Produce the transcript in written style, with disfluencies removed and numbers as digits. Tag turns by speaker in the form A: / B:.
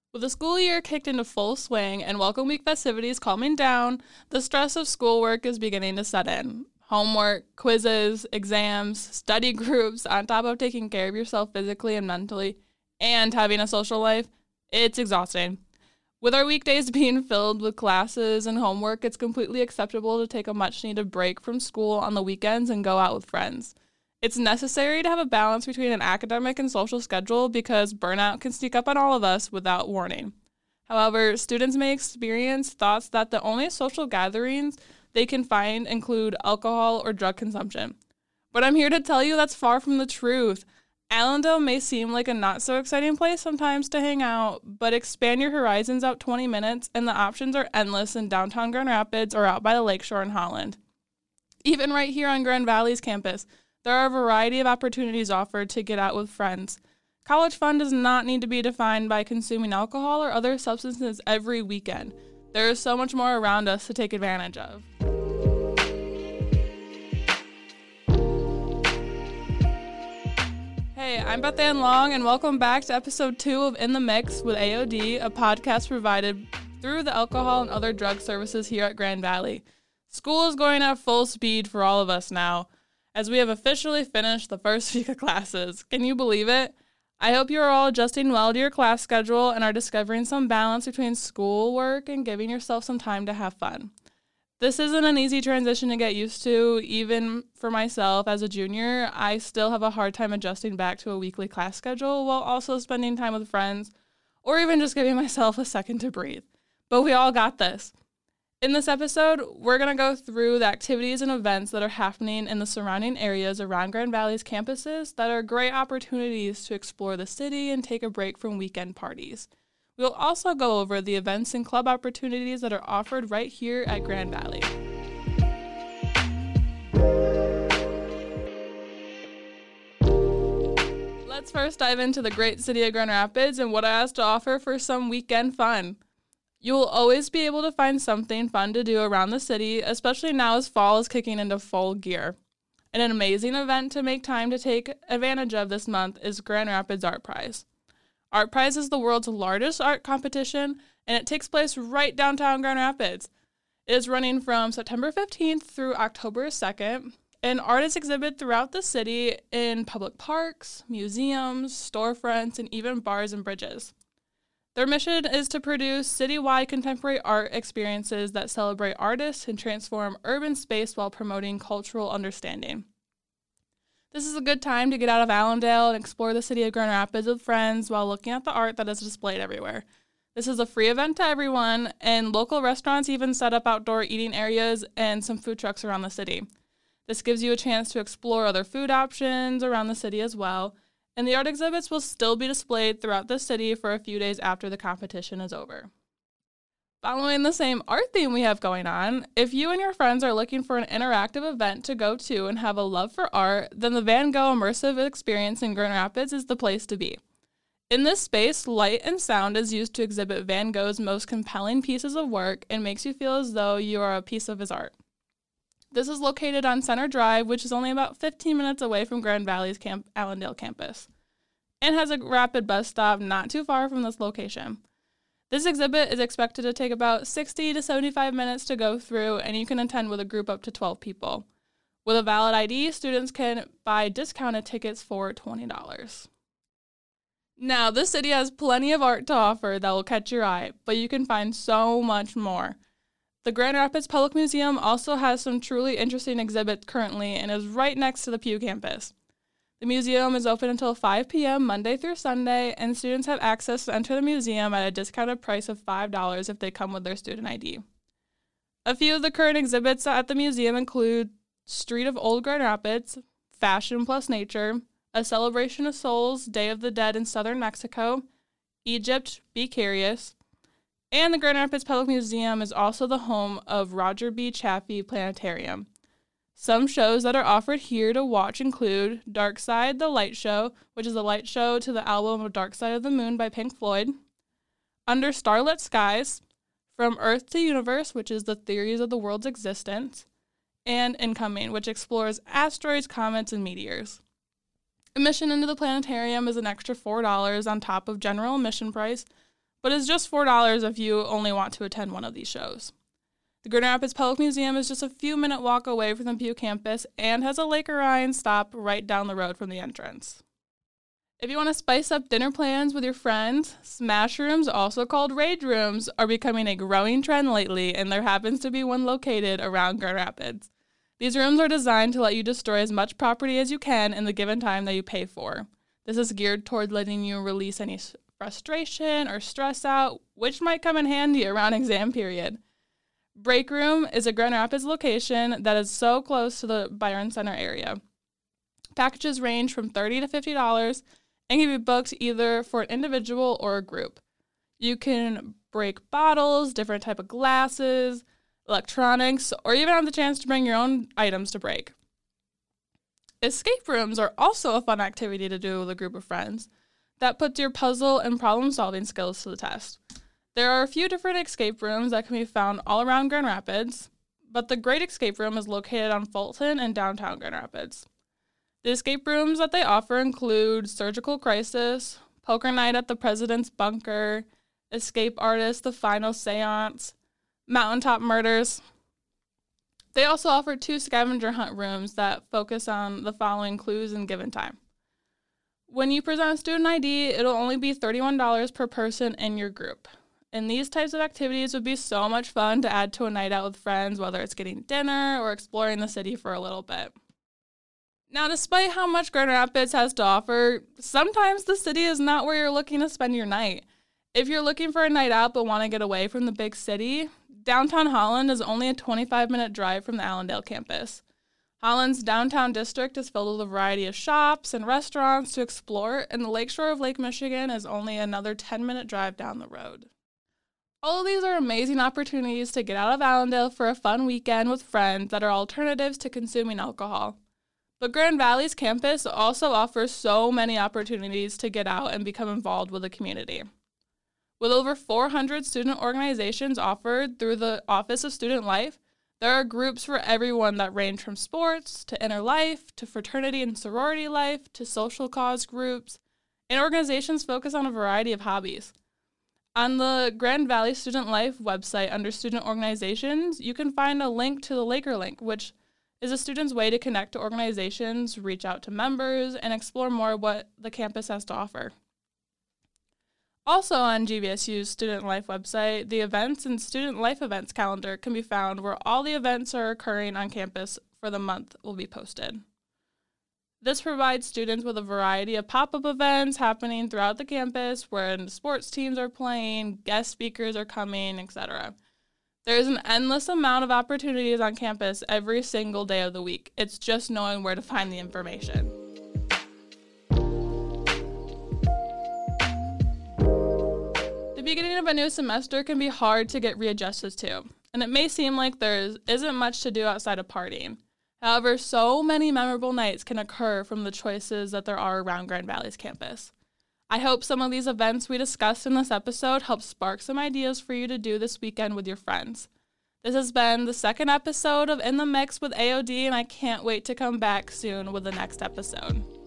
A: With the school year kicked into full swing and welcome week festivities calming down, the stress of schoolwork is beginning to set in. Homework, quizzes, exams, study groups, on top of taking care of yourself physically and mentally, and having a social life, it's exhausting. With our weekdays being filled with classes and homework, it's completely acceptable to take a much-needed break from school on the weekends and go out with friends. It's necessary to have a balance between an academic and social schedule because burnout can sneak up on all of us without warning. However, students may experience thoughts that the only social gatherings they can find include alcohol or drug consumption. But I'm here to tell you that's far from the truth. Allendale may seem like a not-so-exciting place sometimes to hang out, but expand your horizons out 20 minutes and the options are endless in downtown Grand Rapids or out by the lakeshore in Holland. Even right here on Grand Valley's campus, there are a variety of opportunities offered to get out with friends. College fun does not need to be defined by consuming alcohol or other substances every weekend. There is so much more around us to take advantage of. Hey, I'm Beth Ann Long, and welcome back to episode 2 of In the Mix with AOD, a podcast provided through the Alcohol and Other Drug Services here at Grand Valley. School is going at full speed for all of us now, as we have officially finished the first week of classes. Can you believe it? I hope you are all adjusting well to your class schedule and are discovering some balance between schoolwork and giving yourself some time to have fun. This isn't an easy transition to get used to. Even for myself as a junior, I still have a hard time adjusting back to a weekly class schedule while also spending time with friends or even just giving myself a second to breathe. But we all got this. In this episode, we're going to go through the activities and events that are happening in the surrounding areas around Grand Valley's campuses that are great opportunities to explore the city and take a break from weekend parties. We'll also go over the events and club opportunities that are offered right here at Grand Valley. Let's first dive into the great city of Grand Rapids and what it has to offer for some weekend fun. You will always be able to find something fun to do around the city, especially now as fall is kicking into full gear. And an amazing event to make time to take advantage of this month is Grand Rapids Art Prize. Art Prize is the world's largest art competition, and it takes place right downtown Grand Rapids. It is running from September 15th through October 2nd, and artists exhibit throughout the city in public parks, museums, storefronts, and even bars and bridges. Their mission is to produce citywide contemporary art experiences that celebrate artists and transform urban space while promoting cultural understanding. This is a good time to get out of Allendale and explore the city of Grand Rapids with friends while looking at the art that is displayed everywhere. This is a free event to everyone, and local restaurants even set up outdoor eating areas and some food trucks around the city. This gives you a chance to explore other food options around the city as well, and the art exhibits will still be displayed throughout the city for a few days after the competition is over. Following the same art theme we have going on, if you and your friends are looking for an interactive event to go to and have a love for art, then the Van Gogh Immersive Experience in Grand Rapids is the place to be. In this space, light and sound is used to exhibit Van Gogh's most compelling pieces of work and makes you feel as though you are a piece of his art. This is located on Center Drive, which is only about 15 minutes away from Grand Valley's Allendale campus, and has a rapid bus stop not too far from this location. This exhibit is expected to take about 60 to 75 minutes to go through, and you can attend with a group up to 12 people. With a valid ID, students can buy discounted tickets for $20. Now, this city has plenty of art to offer that will catch your eye, but you can find so much more. The Grand Rapids Public Museum also has some truly interesting exhibits currently and is right next to the Pew campus. The museum is open until 5 p.m. Monday through Sunday, and students have access to enter the museum at a discounted price of $5 if they come with their student ID. A few of the current exhibits at the museum include Street of Old Grand Rapids, Fashion plus Nature, A Celebration of Souls, Day of the Dead in Southern Mexico, Egypt, Be Curious, and the Grand Rapids Public Museum is also the home of Roger B. Chaffee Planetarium. Some shows that are offered here to watch include Dark Side, the Light Show, which is a light show to the album of Dark Side of the Moon by Pink Floyd, Under Starlit Skies, From Earth to Universe, which is the theories of the world's existence, and Incoming, which explores asteroids, comets, and meteors. Admission into the planetarium is an extra $4 on top of general admission price, but is just $4 if you only want to attend one of these shows. The Grand Rapids Public Museum is just a few-minute walk away from the Butte campus and has a Lake Orion stop right down the road from the entrance. If you want to spice up dinner plans with your friends, smash rooms, also called rage rooms, are becoming a growing trend lately, and there happens to be one located around Grand Rapids. These rooms are designed to let you destroy as much property as you can in the given time that you pay for. This is geared toward letting you release any frustration or stress out, which might come in handy around exam period. Break Room is a Grand Rapids location that is so close to the Byron Center area. Packages range from $30 to $50 and can be booked either for an individual or a group. You can break bottles, different type of glasses, electronics, or even have the chance to bring your own items to break. Escape rooms are also a fun activity to do with a group of friends that puts your puzzle and problem-solving skills to the test. There are a few different escape rooms that can be found all around Grand Rapids, but the Great Escape Room is located on Fulton in downtown Grand Rapids. The escape rooms that they offer include Surgical Crisis, Poker Night at the President's Bunker, Escape Artist, The Final Seance, Mountaintop Murders. They also offer 2 scavenger hunt rooms that focus on the following clues in given time. When you present a student ID, it'll only be $31 per person in your group. And these types of activities would be so much fun to add to a night out with friends, whether it's getting dinner or exploring the city for a little bit. Now, despite how much Grand Rapids has to offer, sometimes the city is not where you're looking to spend your night. If you're looking for a night out but want to get away from the big city, downtown Holland is only a 25-minute drive from the Allendale campus. Holland's downtown district is filled with a variety of shops and restaurants to explore, and the lakeshore of Lake Michigan is only another 10-minute drive down the road. All of these are amazing opportunities to get out of Allendale for a fun weekend with friends that are alternatives to consuming alcohol. But Grand Valley's campus also offers so many opportunities to get out and become involved with the community. With over 400 student organizations offered through the Office of Student Life, there are groups for everyone that range from sports to inner life to fraternity and sorority life to social cause groups, and organizations focus on a variety of hobbies. On the Grand Valley Student Life website under Student Organizations, you can find a link to the Laker Link, which is a student's way to connect to organizations, reach out to members, and explore more what the campus has to offer. Also on GVSU's Student Life website, the Events and Student Life Events calendar can be found where all the events are occurring on campus for the month will be posted. This provides students with a variety of pop-up events happening throughout the campus where sports teams are playing, guest speakers are coming, etc. There is an endless amount of opportunities on campus every single day of the week. It's just knowing where to find the information. The beginning of a new semester can be hard to get readjusted to, and it may seem like there isn't much to do outside of partying. However, so many memorable nights can occur from the choices that there are around Grand Valley's campus. I hope some of these events we discussed in this episode help spark some ideas for you to do this weekend with your friends. This has been the second episode of In the Mix with AOD, and I can't wait to come back soon with the next episode.